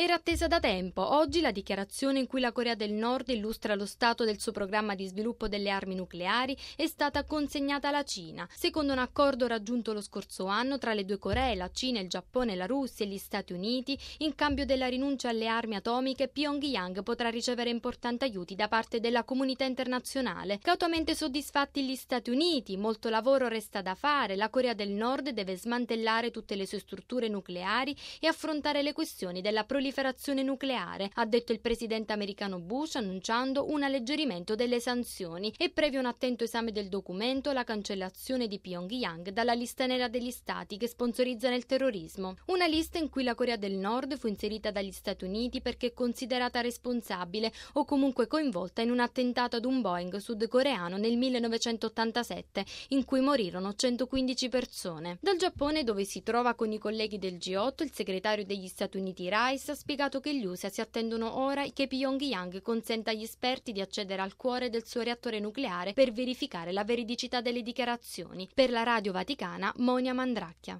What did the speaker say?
Era attesa da tempo. Oggi la dichiarazione in cui la Corea del Nord illustra lo stato del suo programma di sviluppo delle armi nucleari è stata consegnata alla Cina. Secondo un accordo raggiunto lo scorso anno tra le due Coree, la Cina, il Giappone, la Russia e gli Stati Uniti, in cambio della rinuncia alle armi atomiche, Pyongyang potrà ricevere importanti aiuti da parte della comunità internazionale. Cautamente soddisfatti gli Stati Uniti, molto lavoro resta da fare, la Corea del Nord deve smantellare tutte le sue strutture nucleari e affrontare le questioni della proliferazione nucleare, ha detto il presidente americano Bush, annunciando un alleggerimento delle sanzioni e previo un attento esame del documento la cancellazione di Pyongyang dalla lista nera degli stati che sponsorizzano il terrorismo. Una lista in cui la Corea del Nord fu inserita dagli Stati Uniti perché è considerata responsabile o comunque coinvolta in un attentato ad un Boeing sudcoreano nel 1987 in cui morirono 115 persone. Dal Giappone, dove si trova con i colleghi del G8, il segretario degli Stati Uniti Rice ha spiegato che gli USA si attendono ora che Pyongyang consenta agli esperti di accedere al cuore del suo reattore nucleare per verificare la veridicità delle dichiarazioni. Per la Radio Vaticana, Monia Mandracchia.